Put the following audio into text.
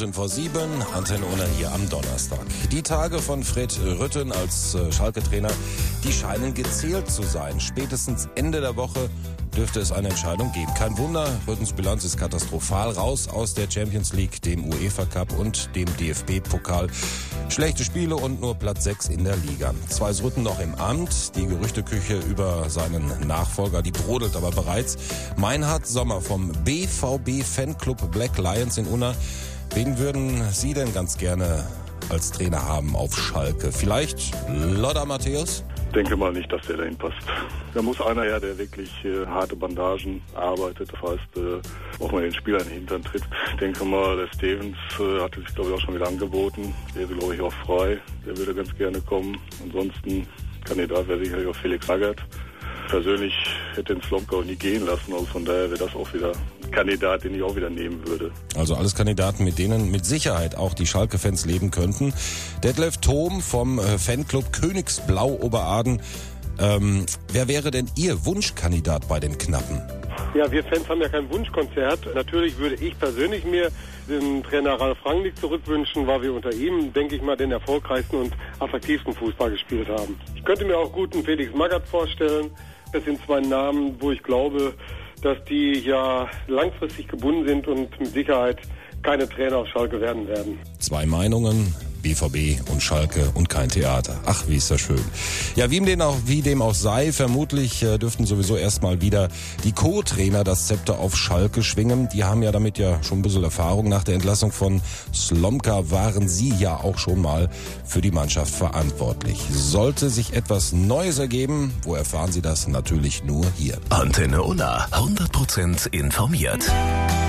7:15, Antenne Unna hier am Donnerstag. Die Tage von Fred Rutten als Schalke-Trainer, die scheinen gezählt zu sein. Spätestens Ende der Woche dürfte es eine Entscheidung geben. Kein Wunder, Ruttens Bilanz ist katastrophal. Raus aus der Champions League, dem UEFA Cup und dem DFB-Pokal. Schlechte Spiele und nur Platz 6 in der Liga. Zwar ist Rutten noch im Amt. Die Gerüchteküche über seinen Nachfolger, die brodelt aber bereits. Meinhard Sommer vom BVB Fanclub Black Lions in Unna. Wen würden Sie denn ganz gerne als Trainer haben auf Schalke? Vielleicht Lothar Matthäus? Ich denke mal nicht, dass der dahin passt. Da muss einer her, der wirklich harte Bandagen arbeitet. Das heißt, auch mal den Spieler in den Hintern tritt. Ich denke mal, der Stevens hatte sich, glaube ich, auch schon wieder angeboten. Der ist, glaube ich, auch frei. Der würde ganz gerne kommen. Ansonsten Kandidat wäre sicherlich auch Felix Magath. Persönlich hätte den Slomka auch nie gehen lassen. Also von daher wäre das auch wieder ein Kandidat, den ich auch wieder nehmen würde. Also alles Kandidaten, mit denen mit Sicherheit auch die Schalke-Fans leben könnten. Detlef Thom vom Fanclub Königsblau Oberaden. Wer wäre denn Ihr Wunschkandidat bei den Knappen? Ja, wir Fans haben ja kein Wunschkonzert. Natürlich würde ich persönlich mir den Trainer Ralf Rangnick zurückwünschen, weil wir unter ihm, denke ich mal, den erfolgreichsten und attraktivsten Fußball gespielt haben. Ich könnte mir auch gut einen Felix Magath vorstellen. Das sind zwei Namen, wo ich glaube, dass die ja langfristig gebunden sind und mit Sicherheit keine Trainer auf Schalke werden. Zwei Meinungen, BVB und Schalke und kein Theater. Ach, wie ist das schön. Ja, wie dem auch sei, vermutlich dürften sowieso erstmal wieder die Co-Trainer das Zepter auf Schalke schwingen. Die haben ja damit ja schon ein bisschen Erfahrung. Nach der Entlassung von Slomka waren sie ja auch schon mal für die Mannschaft verantwortlich. Sollte sich etwas Neues ergeben, wo erfahren Sie das? Natürlich nur hier. Antenne Unna, 100% informiert.